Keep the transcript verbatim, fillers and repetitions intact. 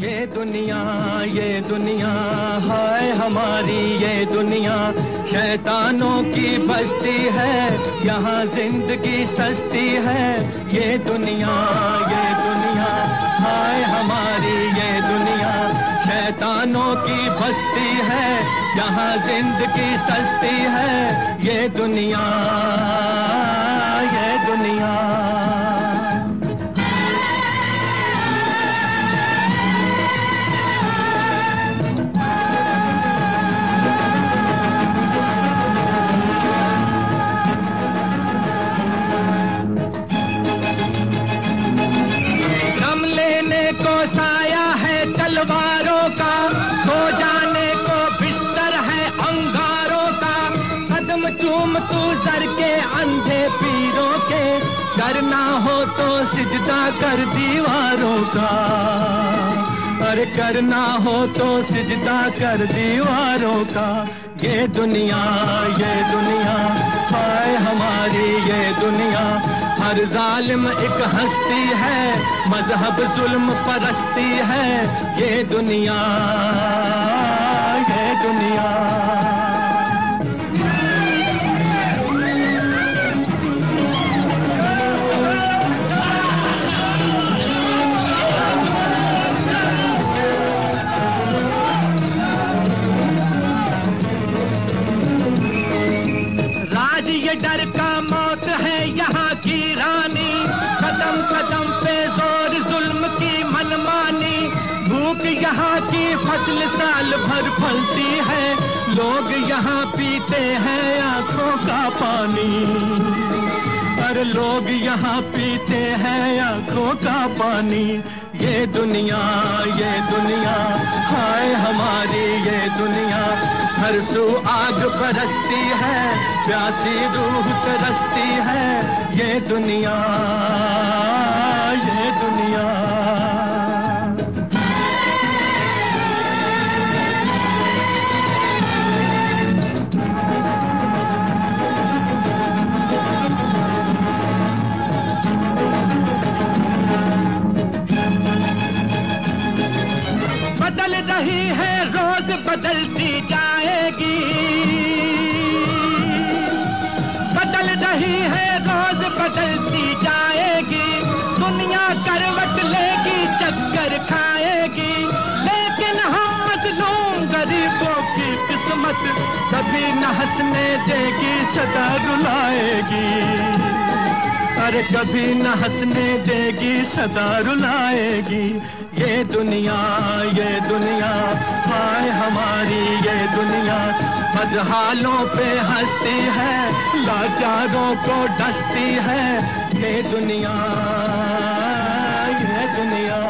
ये दुनिया ये दुनिया हाय हमारी ये दुनिया शैतानों की बस्ती है, यहाँ जिंदगी सस्ती है। ये दुनिया ये दुनिया हाय हमारी ये दुनिया शैतानों की बस्ती है, यहाँ जिंदगी सस्ती है। ये दुनिया ये दुनिया साया है तलवारों का, सो जाने को बिस्तर है अंगारों का। कदम चूम तू सर के अंधे पीरों के, करना हो तो सिजदा कर दीवारों का। अरे करना हो तो सिजदा कर दीवारों का। ये दुनिया ये दुनिया हाय हमारी ये दुनिया, हर जालिम एक हस्ती है, मजहब जुल्म परस्ती है। ये दुनिया ये दुनिया राज ये डर का मौत है यहाँ की रानी, कदम कदम पे जोर जुल्म की मनमानी। भूख यहाँ की फसल साल भर फलती है, लोग यहाँ पीते हैं आंखों का पानी। पर लोग यहाँ पीते हैं आंखों का पानी। ये दुनिया ये दुनिया हाय हमारी ये दुनिया, हर सू आग बरसती है, प्यासी रूह तरसती है। ये दुनिया ये दुनिया बदल रही है रोज बदलती जाएगी, बदल रही है रोज बदलती जाएगी। दुनिया करवट लेगी चक्कर खाएगी, लेकिन हम मजलूम गरीबों की किस्मत कभी न हंसने देगी सदा रुलाएगी। अरे कभी न हंसने देगी सदा रुलाएगी। ये दुनिया ये दुनिया हाय हमारी ये दुनिया, बदहालों पे हंसती है, लाचारों को डसती है। ये दुनिया ये दुनिया